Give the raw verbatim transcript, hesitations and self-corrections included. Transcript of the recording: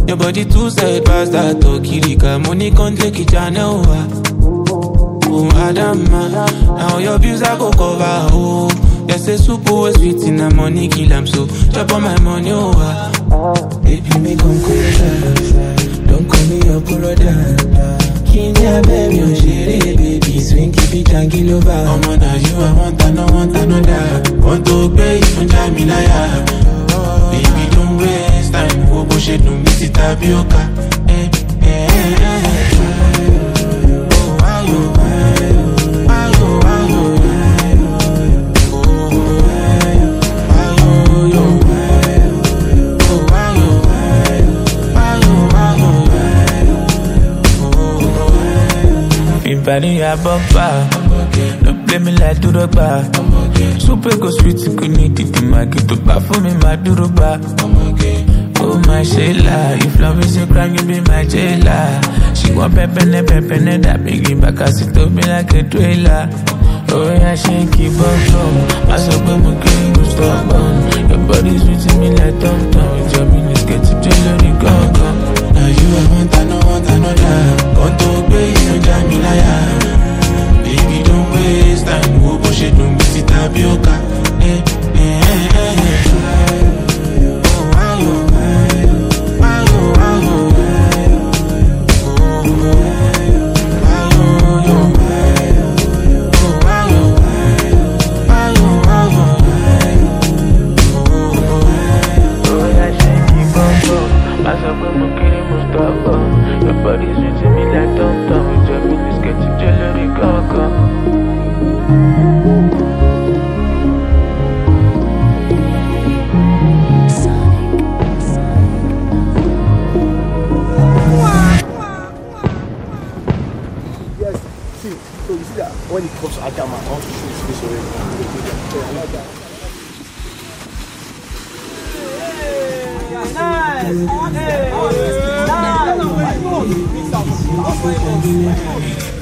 Your body too side past that Kirika. Money can't take it, I know. Oh, Adama. Now your views I go cover. Oh, they say super was sweet in the money kill. I'm so chop on my money. Oh, baby, me come cool. Don't call me your brother. Kinya baby, oh shitty baby. Swing keep it janky over. Oh, man, you I want, I don't want another. Want to pay you, Jamilaya. Baby, don't waste time. Oh, bullshit, don't miss it, tapioca. Eh, eh, eh, eh. Oh, why you, why you, why you, why you, oh, why you, why you, oh, why you, why you, why you, Body a bumper, don't play me like Duroba. Super go sweet, you could need it in my get to bar for me, my Duroba. Oh my Sheila, if love is a crime, you be my jailer. She want pepene, pepene, that biggie back, I sit to me like a trailer. Oh yeah, shake it, bum, I saw when we came, you stop on. Your body's sweet me like Tom Tom, with your minutes get to jelly, go, go. Now you I want, I know, want another. Want to pay you, Jamilaya. Baby, don't waste time. Who push it, don't miss it, tapioca. Eh, eh, eh, eh. Oh, why you, why you, why you, why you, oh, why you, why you, oh, why you, why you, why you, oh, yeah, shake it, bum, bum. I saw when we came, we stop on. Your body's sweet me like Tom Tom. With your minutes get to jelly, go, go. Yes, see, so you see that when it comes to Adama, I want to show his face already. I like that. Nice! Hey! Nice!